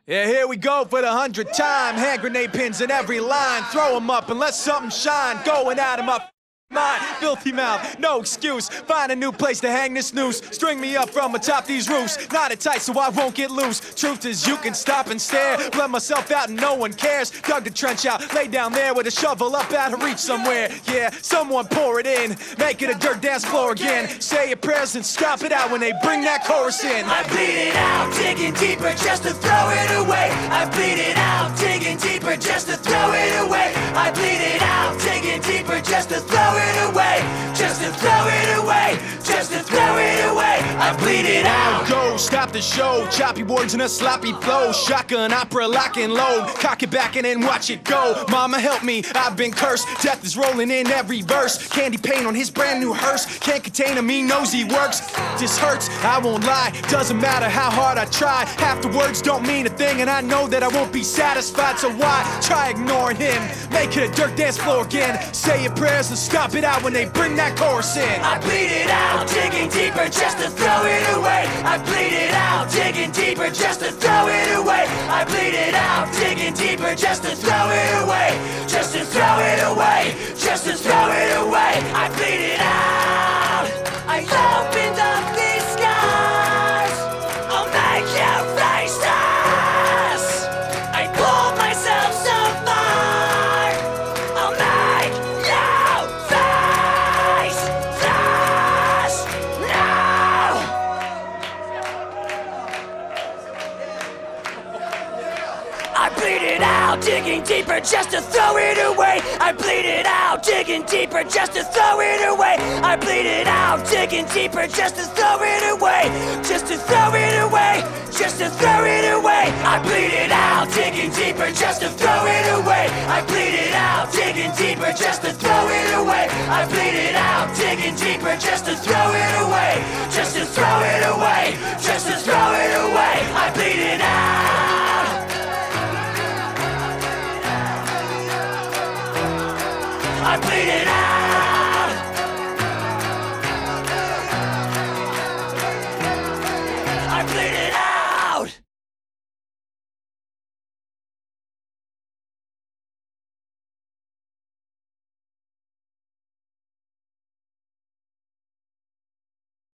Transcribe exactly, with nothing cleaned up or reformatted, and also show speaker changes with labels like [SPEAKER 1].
[SPEAKER 1] Yeah, here we go for the hundredth time. Hand grenade pins in every line. Throw 'em up and let something shine. Going at 'em up. Mine, filthy mouth, no excuse. Find a new place to hang this noose. String me up from atop these roofs. Knot it tight so I won't get loose. Truth is you can stop and stare. Blend myself out and no one cares. Dug the trench out, lay down there with a shovel up out of reach somewhere. Yeah, someone pour it in. Make it a dirt dance floor again. Say your prayers and stop it out when they bring that chorus in.
[SPEAKER 2] I bleed it out, digging deeper just to throw it away. I bleed it out, digging deeper just to throw it away. I bleed it out, digging deeper just to throw it away. away, just to throw it away, just to throw it away. I bleed it out.
[SPEAKER 1] Go, stop the show. Choppy words in a sloppy flow. Shotgun opera, lock and load. Cock it back and then watch it go. Mama help me, I've been cursed. Death is rolling in every verse. Candy paint on his brand new hearse. Can't contain him, he knows he works. This hurts, I won't lie. Doesn't matter how hard I try. Half the words don't mean a thing, and I know that I won't be satisfied. So why try ignoring him? Make it a dirt dance floor again. Say your prayers and stop it out when they bring that chorus in.
[SPEAKER 2] I bleed it out, digging deeper just to throw it away. I bleed it out, digging deeper just to throw it away. I bleed it out, digging deeper just to throw it away. Just to throw it away, just to throw it away. I bleed it out. I opened up these skies. I'll make you face us. I pulled myself so far. I'll make you face us now. I bleed it out, digging deeper just to throw it away. I bleed it out, digging deeper just to throw it away. I bleed it out, digging deeper just to throw it away. Just to throw it away, just to throw it away. I bleed it out, digging deeper just to throw it away. I bleed it out, digging deeper just to throw it away. I bleed it out, digging deeper just to throw it away. Just to throw it away, just to throw it away. I bleed it out. I bleed it out. I bleed it out.